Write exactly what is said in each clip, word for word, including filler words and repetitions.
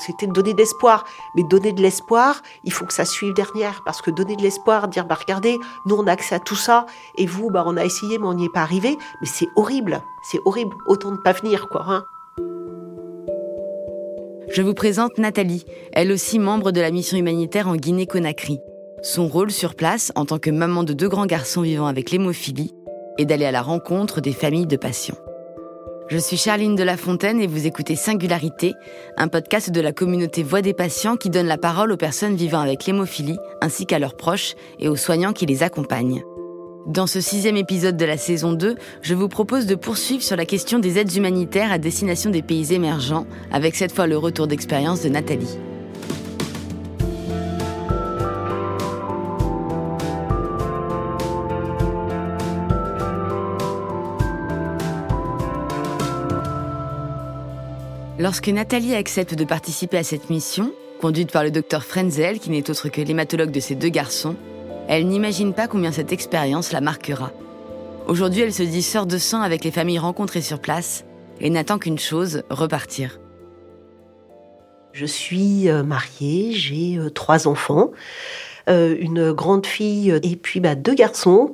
c'était de donner de l'espoir. Mais donner de l'espoir, il faut que ça suive derrière. Parce que donner de l'espoir, dire, bah regardez, nous on a accès à tout ça, et vous, bah on a essayé, mais on n'y est pas arrivé. Mais c'est horrible, c'est horrible. Autant ne pas venir, quoi. Hein. Je vous présente Nathalie, elle aussi membre de la mission humanitaire en Guinée-Conakry. Son rôle sur place, en tant que maman de deux grands garçons vivant avec l'hémophilie, est d'aller à la rencontre des familles de patients. Je suis Charline de La Fontaine et vous écoutez Singularité, un podcast de la communauté Voix des patients qui donne la parole aux personnes vivant avec l'hémophilie, ainsi qu'à leurs proches et aux soignants qui les accompagnent. Dans ce sixième épisode de la saison deux, je vous propose de poursuivre sur la question des aides humanitaires à destination des pays émergents, avec cette fois le retour d'expérience de Nathalie. Lorsque Nathalie accepte de participer à cette mission, conduite par le docteur Frenzel, qui n'est autre que l'hématologue de ses deux garçons, elle n'imagine pas combien cette expérience la marquera. Aujourd'hui, elle se dit sœur de sang avec les familles rencontrées sur place et n'attend qu'une chose, repartir. Je suis mariée, j'ai trois enfants. Euh, une grande fille et puis bah, deux garçons.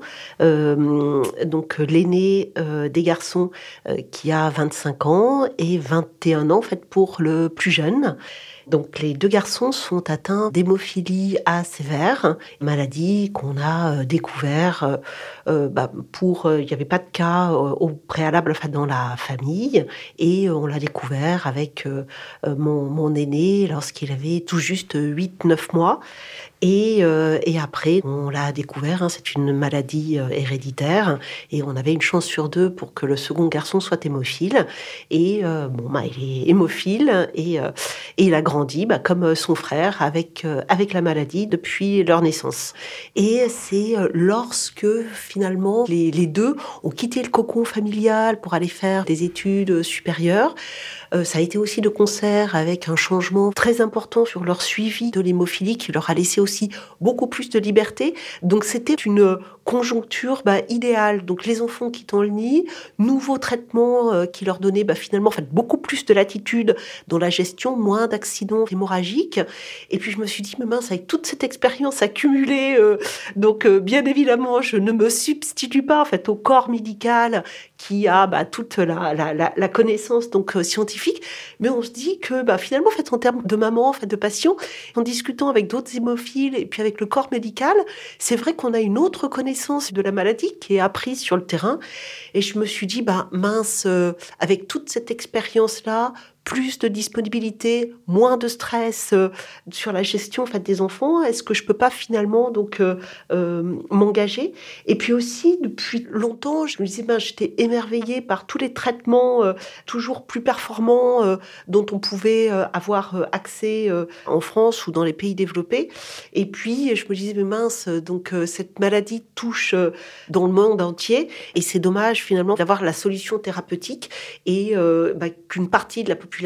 Euh, donc l'aîné euh, des garçons euh, qui a vingt-cinq ans et vingt et un ans en fait pour le plus jeune. Donc les deux garçons sont atteints d'hémophilie A sévère, maladie qu'on a découvert euh, bah, pour il euh, n'y avait pas de cas euh, au préalable enfin, dans la famille et on l'a découvert avec euh, mon, mon aîné lorsqu'il avait tout juste huit neuf mois. Et, euh, et après, on l'a découvert, hein, c'est une maladie euh, héréditaire, et on avait une chance sur deux pour que le second garçon soit hémophile. Et euh, bon, bah, il est hémophile et, euh, et il a grandi bah, comme son frère avec euh, avec la maladie depuis leur naissance. Et c'est lorsque finalement les, les deux ont quitté le cocon familial pour aller faire des études supérieures. Euh, ça a été aussi de concert avec un changement très important sur leur suivi de l'hémophilie qui leur a laissé aussi beaucoup plus de liberté. Donc c'était une conjoncture bah, idéale. Donc les enfants quittant le nid, nouveaux traitements euh, qui leur donnaient bah, finalement en fait, beaucoup plus de latitude dans la gestion, moins d'accidents hémorragiques. Et puis je me suis dit, mais mince, avec toute cette expérience accumulée, euh, donc euh, bien évidemment, je ne me substitue pas en fait, au corps médical qui a bah, toute la, la, la, la connaissance donc, euh, scientifique. Mais on se dit que bah, finalement, en, fait, en termes de maman, en fait, de patient, en discutant avec d'autres hémophiles et puis avec le corps médical, c'est vrai qu'on a une autre connaissance de la maladie qui est apprise sur le terrain. Et je me suis dit, bah, mince, euh, avec toute cette expérience-là, plus de disponibilité, moins de stress euh, sur la gestion en fait, des enfants. Est-ce que je peux pas finalement donc euh, euh, m'engager ? Et puis aussi, depuis longtemps, je me disais, ben, j'étais émerveillée par tous les traitements euh, toujours plus performants euh, dont on pouvait euh, avoir euh, accès euh, en France ou dans les pays développés. Et puis, je me disais, mais mince, donc euh, cette maladie touche euh, dans le monde entier et c'est dommage finalement d'avoir la solution thérapeutique et euh, bah, qu'une partie de la population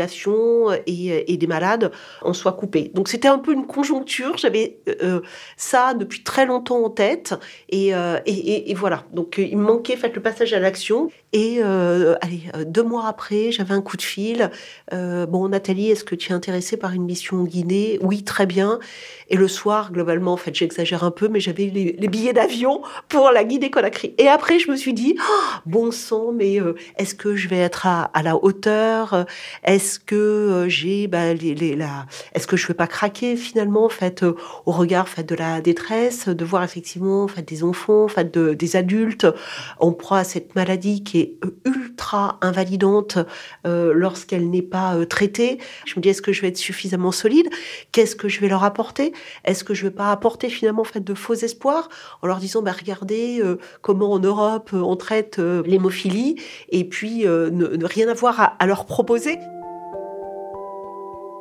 et, et des malades en soient coupés. Donc c'était un peu une conjoncture, j'avais euh, ça depuis très longtemps en tête et, euh, et, et, et voilà. Donc il me manquait en fait, le passage à l'action et euh, allez, deux mois après, j'avais un coup de fil. Euh, bon Nathalie, est-ce que tu es intéressée par une mission en Guinée ? Oui, très bien. Et le soir, globalement, en fait, j'exagère un peu, mais j'avais les, les billets d'avion pour la Guinée-Conakry. Et après, je me suis dit, oh, bon sang, mais euh, est-ce que je vais être à, à la hauteur ? Est-ce que euh, j'ai, bah, les, les, la, est-ce que je vais pas craquer finalement, en fait, euh, au regard, en fait, de la détresse, de voir effectivement, en fait, des enfants, en fait, de, des adultes en proie à cette maladie qui est ultra invalidante euh, lorsqu'elle n'est pas euh, traitée. Je me dis, est-ce que je vais être suffisamment solide ? Qu'est-ce que je vais leur apporter ? Est-ce que je ne vais pas apporter finalement en fait, de faux espoirs en leur disant bah, regardez euh, comment en Europe euh, on traite euh, l'hémophilie et puis euh, ne, ne rien avoir à, à leur proposer.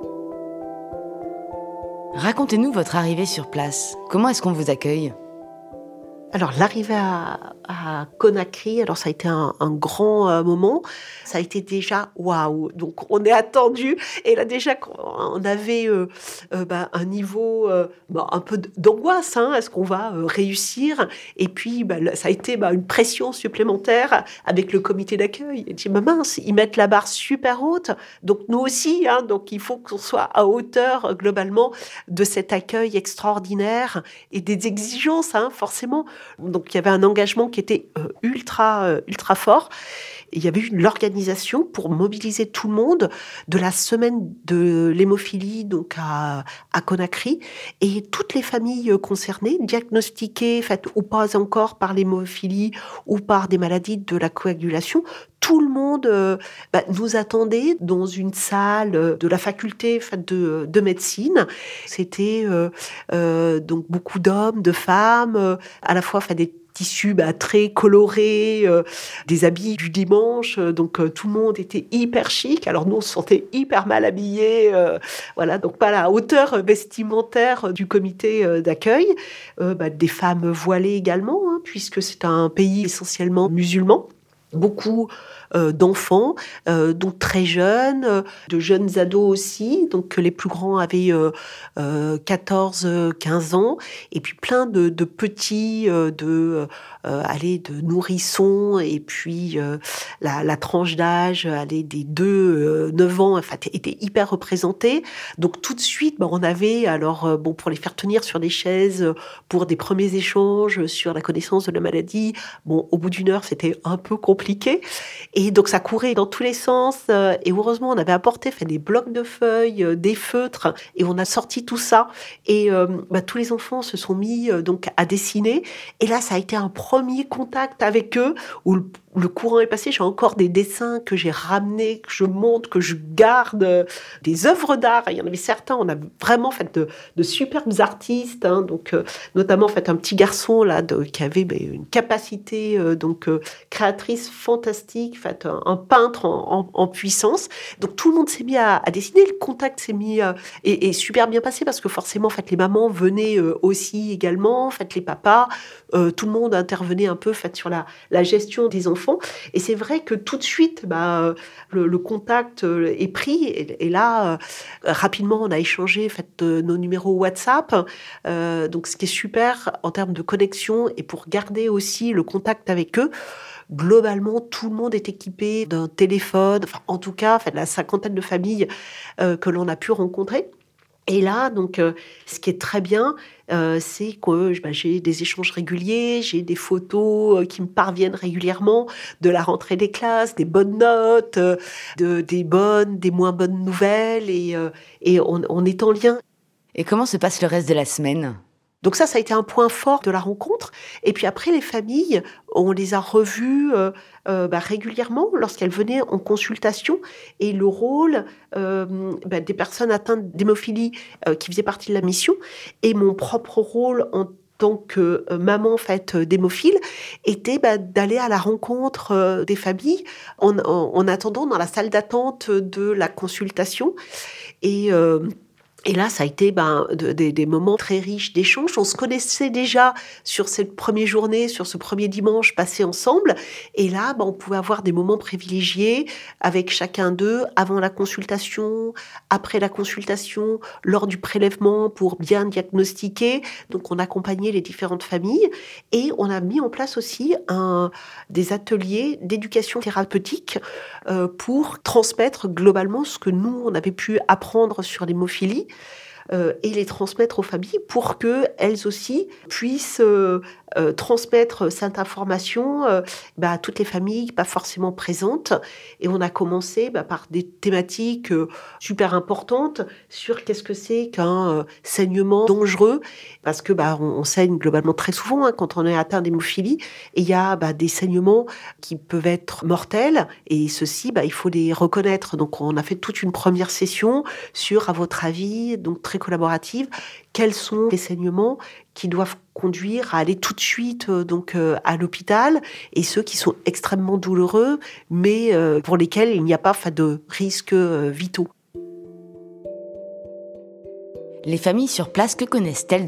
Racontez-nous votre arrivée sur place. Comment est-ce qu'on vous accueille ? Alors l'arrivée à, à Conakry, alors ça a été un, un grand euh, moment. Ça a été déjà waouh. Donc on est attendu et là déjà on avait euh, euh, bah, un niveau euh, bah, un peu d'angoisse. Hein, est-ce qu'on va euh, réussir? Et puis bah, ça a été bah, une pression supplémentaire avec le comité d'accueil. Et dit bah, mince, ils mettent la barre super haute. Donc nous aussi, hein, donc il faut qu'on soit à hauteur euh, globalement de cet accueil extraordinaire et des exigences, hein, forcément. Donc il y avait un engagement qui était euh, ultra, euh, ultra fort. Et il y avait eu l'organisation pour mobiliser tout le monde de la semaine de l'hémophilie donc à, à Conakry. Et toutes les familles concernées, diagnostiquées, faites ou pas encore par l'hémophilie ou par des maladies de la coagulation, tout le monde euh, bah, nous attendait dans une salle de la faculté de, de médecine. C'était euh, euh, donc beaucoup d'hommes, de femmes, euh, à la fois des tissus bah, très colorés, euh, des habits du dimanche, euh, donc euh, tout le monde était hyper chic. Alors nous, on se sentait hyper mal habillés, euh, voilà, donc pas à la hauteur vestimentaire du comité euh, d'accueil. Euh, bah, des femmes voilées également, hein, puisque c'est un pays essentiellement musulman. Beaucoup euh, d'enfants, euh, donc très jeunes, euh, de jeunes ados aussi, donc les plus grands avaient euh, euh, quatorze quinze ans, et puis plein de, de petits, euh, de, euh, allez, de nourrissons, et puis euh, la, la tranche d'âge allez, des deux neuf ans, enfin, était hyper représentée. Donc tout de suite, bah, on avait, alors euh, bon, pour les faire tenir sur des chaises, pour des premiers échanges sur la connaissance de la maladie, bon, au bout d'une heure, c'était un peu compliqué. Et donc, ça courait dans tous les sens. Euh, et heureusement, on avait apporté fait, des blocs de feuilles, euh, des feutres, et on a sorti tout ça. Et euh, bah, tous les enfants se sont mis euh, donc à dessiner. Et là, ça a été un premier contact avec eux, où le, le courant est passé. J'ai encore des dessins que j'ai ramenés, que je montre, que je garde, euh, des œuvres d'art. Il y en avait certains, on a vraiment fait de, de superbes artistes. Hein, donc, euh, notamment, fait, un petit garçon là, de, qui avait bah, une capacité euh, donc, euh, créatrice fantastique, fait, un, un peintre en, en, en puissance. Donc tout le monde s'est mis à, à dessiner, le contact s'est mis euh, et, et super bien passé parce que forcément, fait, les mamans venaient euh, aussi également, fait, les papas, euh, tout le monde intervenait un peu fait, sur la, la gestion des enfants. Et c'est vrai que tout de suite, bah, le, le contact euh, est pris et, et là, euh, rapidement, on a échangé fait, euh, nos numéros WhatsApp. Euh, donc ce qui est super en termes de connexion et pour garder aussi le contact avec eux. Globalement, tout le monde est équipé d'un téléphone, enfin, en tout cas, enfin, la cinquantaine de familles euh, que l'on a pu rencontrer. Et là, donc, euh, ce qui est très bien, euh, c'est que bah, j'ai des échanges réguliers, j'ai des photos euh, qui me parviennent régulièrement de la rentrée des classes, des bonnes notes, euh, de, des bonnes, des moins bonnes nouvelles, et, euh, et on, on est en lien. Et comment se passe le reste de la semaine ? Donc ça, ça a été un point fort de la rencontre. Et puis après, les familles, on les a revues euh, euh, bah, régulièrement lorsqu'elles venaient en consultation. Et le rôle euh, bah, des personnes atteintes d'hémophilie euh, qui faisait partie de la mission et mon propre rôle en tant que euh, maman en fait, d'hémophile était bah, d'aller à la rencontre euh, des familles en, en, en attendant dans la salle d'attente de la consultation. Et... Euh, Et là, ça a été ben, de, de, des moments très riches d'échanges. On se connaissait déjà sur cette première journée, sur ce premier dimanche passé ensemble. Et là, ben, on pouvait avoir des moments privilégiés avec chacun d'eux avant la consultation, après la consultation, lors du prélèvement pour bien diagnostiquer. Donc, on accompagnait les différentes familles. Et on a mis en place aussi un, des ateliers d'éducation thérapeutique euh, pour transmettre globalement ce que nous, on avait pu apprendre sur l'hémophilie. Euh, et les transmettre aux familles pour qu'elles aussi puissent euh, euh, transmettre cette information euh, bah, à toutes les familles pas forcément présentes. Et on a commencé bah, par des thématiques euh, super importantes sur qu'est-ce que c'est qu'un euh, saignement dangereux, parce que bah, on, on saigne globalement très souvent hein, quand on est atteint d'hémophilie, et il y a bah, des saignements qui peuvent être mortels, et ceux-ci, bah, il faut les reconnaître. Donc on a fait toute une première session sur, à votre avis, donc très collaborative, quels sont les saignements qui doivent conduire à aller tout de suite euh, donc euh, à l'hôpital, et ceux qui sont extrêmement douloureux, mais euh, pour lesquels il n'y a pas de risques euh, vitaux. Les familles sur place, que connaissent-elles de l'hémophilie ?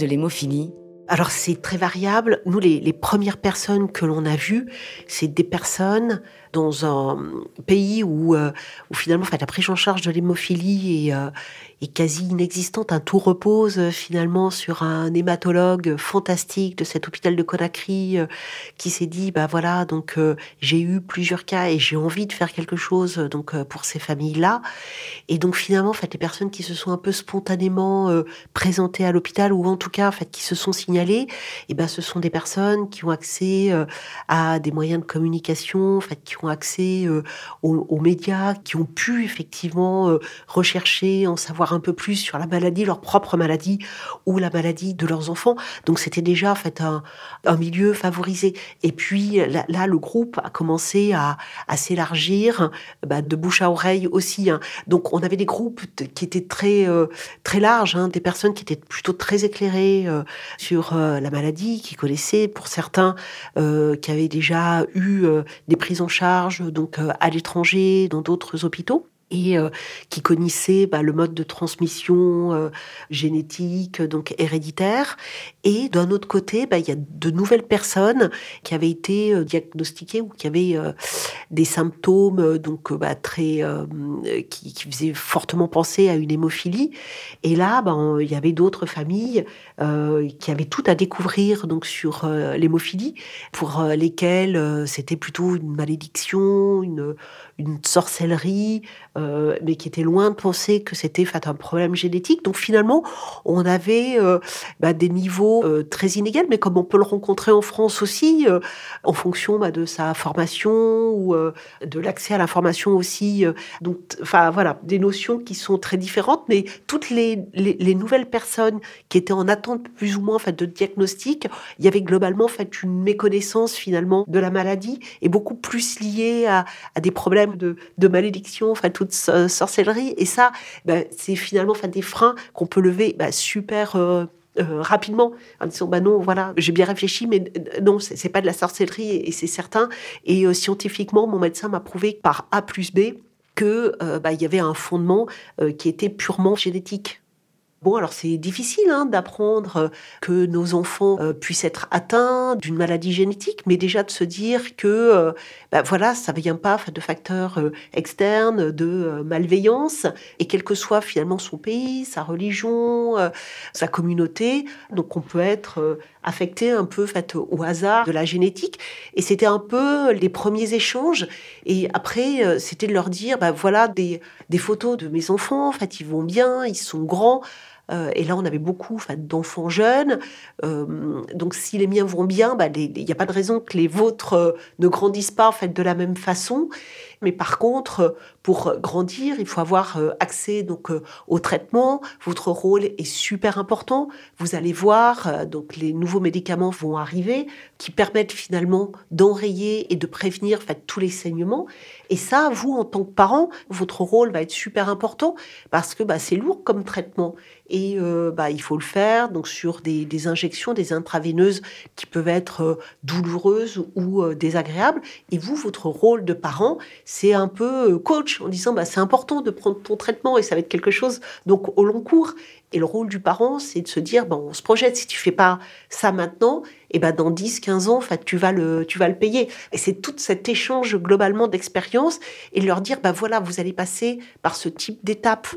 Alors c'est très variable. Nous, les, les premières personnes que l'on a vues, c'est des personnes dans un pays où, euh, où finalement en fait, la prise en charge de l'hémophilie est, euh, est quasi inexistante. Un tout repose euh, finalement sur un hématologue fantastique de cet hôpital de Conakry euh, qui s'est dit, bah voilà, donc euh, j'ai eu plusieurs cas et j'ai envie de faire quelque chose euh, donc euh, pour ces familles-là. Et donc finalement, en fait, les personnes qui se sont un peu spontanément euh, présentées à l'hôpital ou en tout cas en fait qui se sont signalées, eh ben ce sont des personnes qui ont accès euh, à des moyens de communication, en fait, qui ont accès euh, aux, aux médias, qui ont pu effectivement euh, rechercher, en savoir un peu plus sur la maladie, leur propre maladie ou la maladie de leurs enfants. Donc c'était déjà en fait un, un milieu favorisé. Et puis là, là, le groupe a commencé à, à s'élargir bah, de bouche à oreille aussi. Hein. Donc on avait des groupes de, qui étaient très euh, très larges, hein, des personnes qui étaient plutôt très éclairées euh, sur euh, la maladie, qui connaissaient pour certains, euh, qui avaient déjà eu euh, des prises en charge donc euh, à l'étranger, dans d'autres hôpitaux. Et euh, qui connaissaient bah, le mode de transmission euh, génétique, donc héréditaire. Et d'un autre côté, bah, il y a de nouvelles personnes qui avaient été euh, diagnostiquées ou qui avaient euh, des symptômes euh, donc euh, bah, très euh, qui, qui faisaient fortement penser à une hémophilie. Et là, bah, on- il y avait d'autres familles euh, qui avaient tout à découvrir donc sur euh, l'hémophilie, pour euh, lesquelles euh, c'était plutôt une malédiction, une une sorcellerie, euh, mais qui était loin de penser que c'était fait, un problème génétique. Donc finalement, on avait euh, bah, des niveaux euh, très inégaux, mais comme on peut le rencontrer en France aussi, euh, en fonction bah, de sa formation ou euh, de l'accès à l'information aussi. euh. donc, enfin voilà, des notions qui sont très différentes, mais toutes les, les, les nouvelles personnes qui étaient en attente plus ou moins en fait, de diagnostic, il y avait globalement en fait, une méconnaissance finalement de la maladie et beaucoup plus liée à, à des problèmes de, de malédiction, enfin toute so- sorcellerie. Et ça, ben, c'est finalement enfin, des freins qu'on peut lever ben, super euh, euh, rapidement en disant bah non, voilà, j'ai bien réfléchi, mais euh, non, c'est, c'est pas de la sorcellerie et, et c'est certain. Et euh, scientifiquement, mon médecin m'a prouvé par A plus B que euh, bah, il y avait un fondement euh, qui était purement génétique. Bon, alors c'est difficile hein, d'apprendre euh, que nos enfants euh, puissent être atteints d'une maladie génétique, mais déjà de se dire que euh, bah, voilà, ça ne vient pas enfin, de facteurs euh, externes, de euh, malveillance, et quel que soit finalement son pays, sa religion, euh, sa communauté, donc on peut être euh, affecté un peu fait, au hasard de la génétique. Et c'était un peu les premiers échanges. Et après, euh, c'était de leur dire, bah, voilà des, des photos de mes enfants, en fait, ils vont bien, ils sont grands. Euh, et là, on avait beaucoup enfin, d'enfants jeunes. Euh, donc, si les miens vont bien, bah, il n'y a pas de raison que les vôtres euh, ne grandissent pas en fait, de la même façon. Mais par contre, euh, pour grandir, il faut avoir euh, accès donc euh, au traitement. Votre rôle est super important. Vous allez voir, euh, donc les nouveaux médicaments vont arriver qui permettent finalement d'enrayer et de prévenir en fait, tous les saignements. Et ça, vous, en tant que parent, votre rôle va être super important parce que bah, c'est lourd comme traitement. Et euh, bah, il faut le faire donc sur des, des injections, des intraveineuses qui peuvent être euh, douloureuses ou euh, désagréables. Et vous, votre rôle de parent, c'est un peu euh, coach en disant bah, c'est important de prendre ton traitement et ça va être quelque chose donc au long cours. Et le rôle du parent, c'est de se dire bon, on se projette, si tu fais pas ça maintenant, et ben dans dix, quinze ans, en fait, tu vas le, tu vas le payer. Et c'est tout cet échange globalement d'expérience et leur dire bah voilà, vous allez passer par ce type d'étape.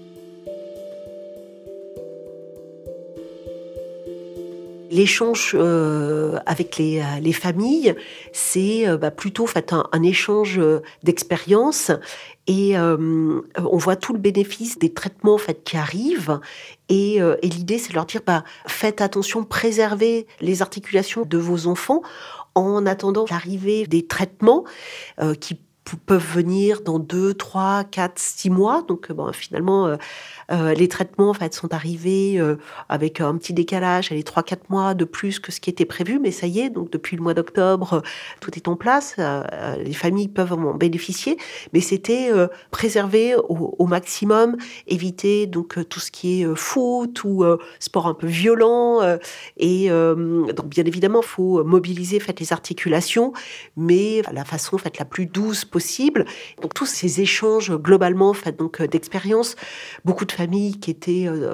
L'échange euh, avec les, euh, les familles, c'est euh, bah, plutôt en fait, un, un échange euh, d'expériences et euh, on voit tout le bénéfice des traitements en fait, qui arrivent. Et, euh, et l'idée, c'est de leur dire bah, faites attention, préservez les articulations de vos enfants en attendant l'arrivée des traitements euh, qui p- peuvent venir dans deux, trois, quatre, six mois. Donc, euh, bon, finalement, euh, euh, les traitements en fait, sont arrivés euh, avec un petit décalage, les trois quatre mois de plus que ce qui était prévu, mais ça y est, donc depuis le mois d'octobre, euh, tout est en place, euh, euh, les familles peuvent en bénéficier, mais c'était euh, préserver au, au maximum, éviter donc euh, tout ce qui est euh, foot ou euh, sport un peu violent, euh, et euh, donc bien évidemment, il faut mobiliser en fait, les articulations, mais la façon en fait, la plus douce possible. Donc tous ces échanges globalement en fait, donc, euh, d'expérience, beaucoup de familles qui étaient euh,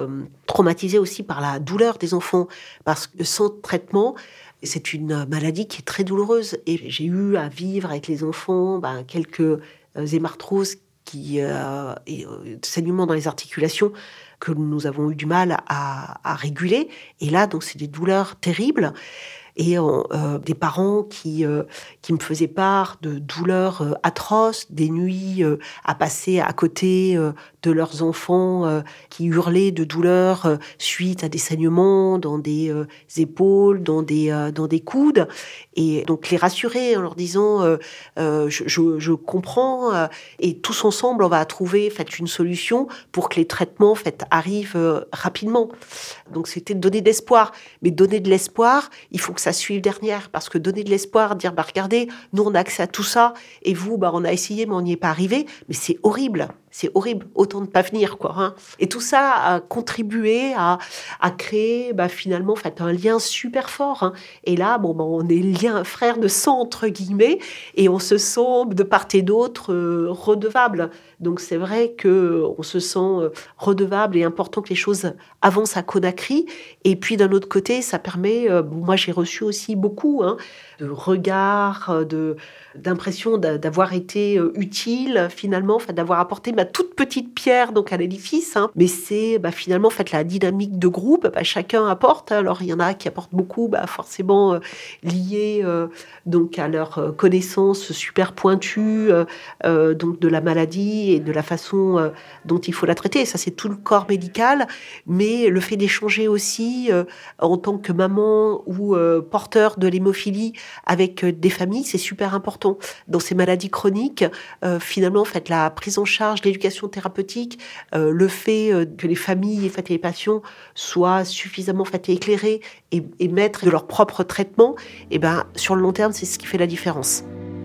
traumatisée aussi par la douleur des enfants, parce que sans traitement, c'est une maladie qui est très douloureuse. Et j'ai eu à vivre avec les enfants ben, quelques euh, hémarthroses qui, euh, et euh, saignements dans les articulations que nous avons eu du mal à, à réguler. Et là, donc, c'est des douleurs terribles. Et euh, des parents qui, euh, qui me faisaient part de douleurs euh, atroces, des nuits euh, à passer à côté euh, de leurs enfants euh, qui hurlaient de douleur euh, suite à des saignements dans des euh, épaules, dans des, euh, dans des coudes. Et donc les rassurer en leur disant euh, euh, je, je, je comprends euh, et tous ensemble on va trouver fait, une solution pour que les traitements fait, arrivent euh, rapidement. Donc c'était de donner de l'espoir. Mais donner de l'espoir, il faut que ça suive derrière. Parce que donner de l'espoir, dire bah regardez, nous on a accès à tout ça et vous bah on a essayé mais on n'y est pas arrivé. Mais c'est horrible. C'est horrible, autant ne pas venir, quoi. Hein. Et tout ça a contribué à, à créer, bah, finalement, en fait, un lien super fort. Hein. Et là, bon, bah, on est liens frères de sang, entre guillemets, et on se sent, de part et d'autre, euh, redevables. Donc, c'est vrai qu'on se sent euh, redevable et important que les choses avancent à Conakry. Et puis, d'un autre côté, ça permet... Euh, bon, moi, j'ai reçu aussi beaucoup hein, de regards, de, d'impression d'avoir été utile, finalement, enfin, d'avoir apporté ma toute petite pierre donc à l'édifice, hein. Mais c'est bah, finalement en fait, la dynamique de groupe, bah, chacun apporte. Hein. Alors il y en a qui apportent beaucoup, bah, forcément euh, liés euh, donc à leur euh, connaissance super pointue euh, euh, donc de la maladie et de la façon euh, dont il faut la traiter. Et ça c'est tout le corps médical, mais le fait d'échanger aussi euh, en tant que maman ou euh, porteur de l'hémophilie avec euh, des familles, c'est super important. Dans ces maladies chroniques, euh, finalement en fait la prise en charge, l'éducation thérapeutique, euh, le fait euh, que les familles et, fait, et les patients soient suffisamment fait, éclairés et, et maîtres de leur propre traitement, et ben, sur le long terme, c'est ce qui fait la différence.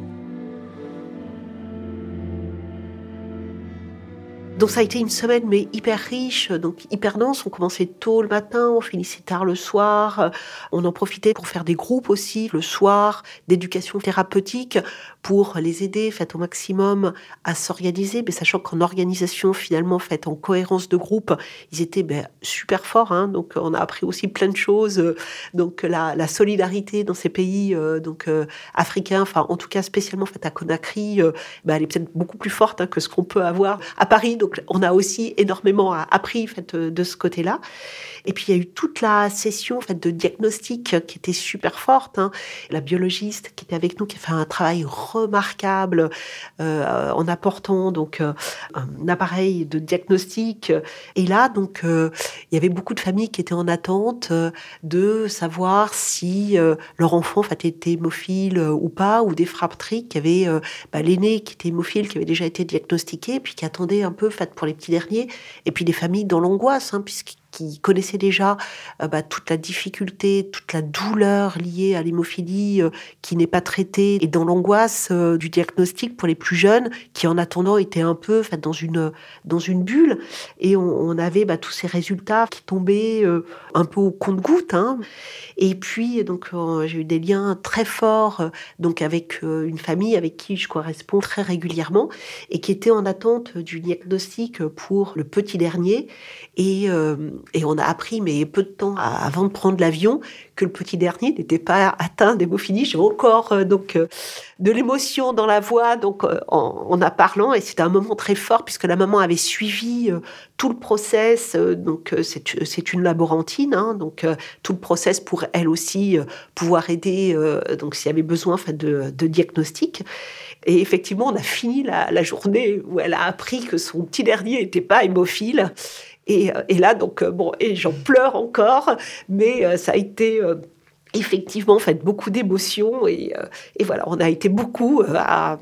Donc ça a été une semaine mais hyper riche, donc hyper dense. On commençait tôt le matin, on finissait tard le soir. On en profitait pour faire des groupes aussi le soir d'éducation thérapeutique pour les aider fait, au maximum à s'organiser. Mais sachant qu'en organisation finalement fait en cohérence de groupe, ils étaient ben, super forts. Hein, donc on a appris aussi plein de choses. Donc la, la solidarité dans ces pays euh, donc euh, africains, enfin en tout cas spécialement fait à Conakry, euh, ben, elle est peut-être beaucoup plus forte hein, que ce qu'on peut avoir à Paris. Donc, on a aussi énormément appris en fait, de ce côté-là. Et puis, il y a eu toute la session en fait, de diagnostic qui était super forte. Hein. La biologiste qui était avec nous, qui a fait un travail remarquable euh, en apportant donc, euh, un appareil de diagnostic. Et là, donc, euh, il y avait beaucoup de familles qui étaient en attente euh, de savoir si euh, leur enfant en fait, était hémophile euh, ou pas, ou des fratries qui avaient euh, bah, l'aîné qui était hémophile, qui avait déjà été diagnostiqué, puis qui attendait un peu fait pour les petits derniers, et puis des familles dans l'angoisse, hein, puisqu'ils qui connaissaient déjà euh, bah, toute la difficulté, toute la douleur liée à l'hémophilie euh, qui n'est pas traitée, et dans l'angoisse euh, du diagnostic pour les plus jeunes, qui en attendant étaient un peu fait, dans, une, dans une bulle, et on, on avait bah, tous ces résultats qui tombaient euh, un peu au compte-gouttes. Hein. Et puis, donc, euh, j'ai eu des liens très forts euh, donc avec euh, une famille avec qui je corresponds très régulièrement, et qui était en attente du diagnostic pour le petit dernier, et euh, Et on a appris, mais peu de temps avant de prendre l'avion, que le petit dernier n'était pas atteint d'hémophilie. J'ai encore euh, donc euh, de l'émotion dans la voix, donc euh, en, en en parlant. Et c'était un moment très fort puisque la maman avait suivi euh, tout le process. Euh, donc euh, c'est, c'est une laborantine, hein, donc euh, tout le process pour elle aussi euh, pouvoir aider. Euh, donc s'il y avait besoin enfin, de, de diagnostic. Et effectivement, on a fini la, la journée où elle a appris que son petit dernier n'était pas hémophile. Et, et là, donc, bon, et j'en pleure encore, mais euh, ça a été euh, effectivement, en fait, beaucoup d'émotions. Et, euh, et voilà, on a été beaucoup euh, à,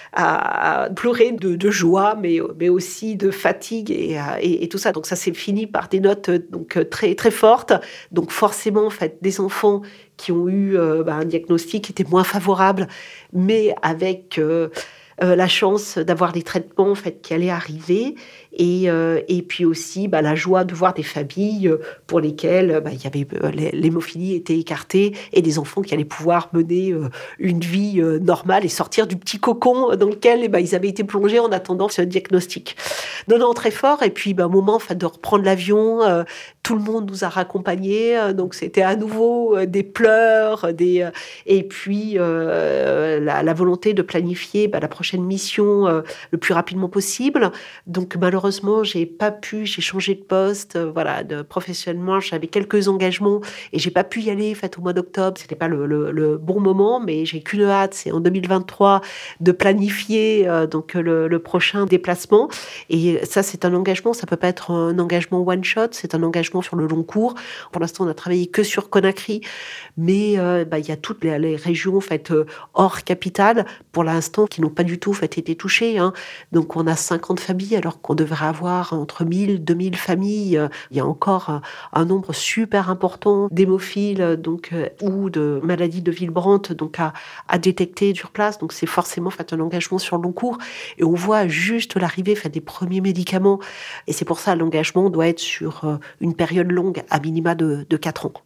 à pleurer de, de joie, mais, mais aussi de fatigue et, et, et tout ça. Donc, ça s'est fini par des notes donc, très, très fortes. Donc, forcément, en fait, des enfants qui ont eu euh, bah, un diagnostic qui était moins favorable, mais avec... Euh, euh, la chance d'avoir des traitements en fait qui allaient arriver et euh, et puis aussi bah, la joie de voir des familles pour lesquelles bah, il y avait euh, l'hémophilie était écartée et des enfants qui allaient pouvoir mener euh, une vie euh, normale et sortir du petit cocon dans lequel eh ben, ils avaient été plongés en attendant ce diagnostic. Non, non, très fort. Et puis, bah, au moment enfin, de reprendre l'avion, euh, tout le monde nous a raccompagnés. Euh, donc, c'était à nouveau euh, des pleurs, des euh, et puis euh, la, la volonté de planifier bah, la prochaine mission euh, le plus rapidement possible. Donc, malheureusement, j'ai pas pu. J'ai changé de poste. Euh, voilà, de, professionnellement, j'avais quelques engagements et j'ai pas pu y aller. En fait, au mois d'octobre, c'était pas le, le, le bon moment, mais j'ai qu'une hâte, c'est en deux mille vingt-trois de planifier euh, donc le, le prochain déplacement. Et ça, c'est un engagement. Ça peut pas être un engagement one shot. C'est un engagement sur le long cours. Pour l'instant, on a travaillé que sur Conakry, mais euh, bah, il y a toutes les, les régions en fait euh, hors capitale pour l'instant qui n'ont pas du tout en fait été touchées. Hein. Donc, on a cinquante familles alors qu'on devrait avoir entre mille, deux mille familles. Il y a encore un, un nombre super important d'hémophiles donc euh, ou de maladies de Willebrand donc à, à détecter sur place. Donc, c'est forcément en fait un engagement sur le long cours. Et on voit juste l'arrivée en fait, des premiers médicaments. Et c'est pour ça l'engagement doit être sur euh, une période longue, à minima de, de quatre ans.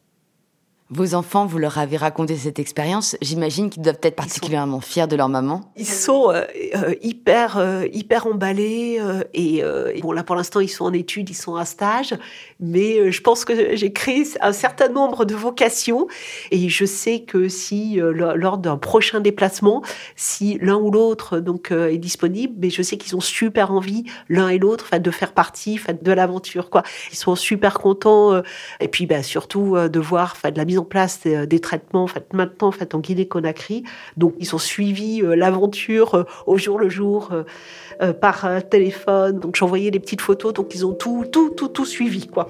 Vos enfants, vous leur avez raconté cette expérience. J'imagine qu'ils doivent être particulièrement sont, fiers de leur maman. Ils sont euh, euh, hyper, euh, hyper emballés. Euh, et euh, bon, là, pour l'instant, ils sont en études, ils sont à stage. Mais euh, je pense que j'ai créé un certain nombre de vocations. Et je sais que si, euh, lors d'un prochain déplacement, si l'un ou l'autre donc, euh, est disponible, mais je sais qu'ils ont super envie, l'un et l'autre, de faire partie de l'aventure. Quoi. Ils sont super contents. Euh, et puis, bah, surtout, euh, de voir de la mise en place des, des traitements en fait, maintenant en, fait, en Guinée-Conakry. Donc, ils ont suivi euh, l'aventure euh, au jour le jour euh, euh, par euh, téléphone. Donc, j'envoyais des petites photos. Donc, ils ont tout, tout, tout, tout suivi. Quoi.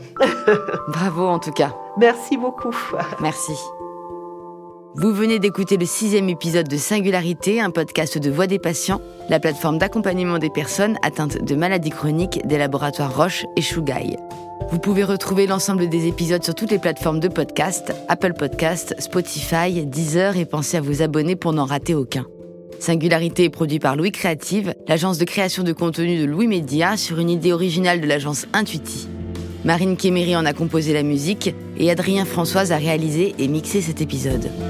Bravo en tout cas. Merci beaucoup. Merci. Vous venez d'écouter le sixième épisode de Singularité, un podcast de Voix des patients, la plateforme d'accompagnement des personnes atteintes de maladies chroniques des laboratoires Roche et Chugai. Vous pouvez retrouver l'ensemble des épisodes sur toutes les plateformes de podcast, Apple Podcasts, Spotify, Deezer et pensez à vous abonner pour n'en rater aucun. Singularité est produit par Louis Créative, l'agence de création de contenu de Louis Média sur une idée originale de l'agence Intuiti. Marine Kéméry en a composé la musique et Adrien Françoise a réalisé et mixé cet épisode.